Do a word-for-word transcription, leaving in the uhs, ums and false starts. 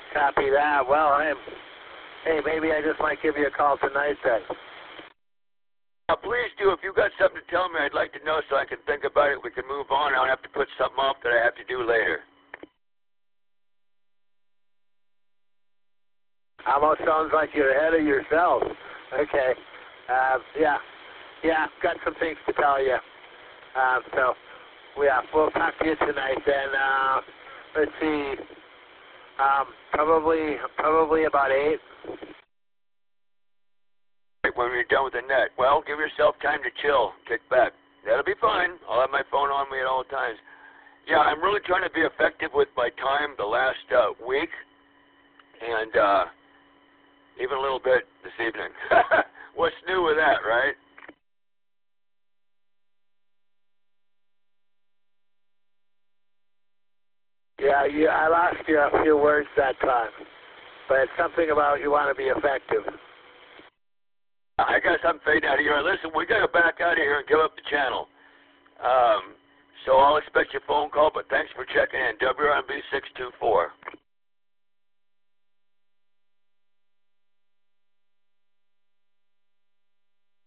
Copy that. Well, I'm, hey, maybe I just might give you a call tonight then. Now, please do. If you've got something to tell me, I'd like to know so I can think about it. We can move on. I don't have to put something off that I have to do later. Almost sounds like you're ahead of yourself. Okay. Uh, yeah. Yeah, got some things to tell you. Um, so, yeah, we'll talk to you tonight then. Uh, let's see. Um, probably, probably about eight. When you're done with the net. Well, give yourself time to chill, kick back. That'll be fine. I'll have my phone on me at all times. Yeah, I'm really trying to be effective with my time the last uh, week, and uh, even a little bit this evening. What's new with that, right? Yeah, you, I lost you a few words that time, but it's something about you want to be effective. I guess I'm fading out of here. Listen, we got to back out of here and give up the channel. Um, so I'll expect your phone call, but thanks for checking in. W R M B six two four.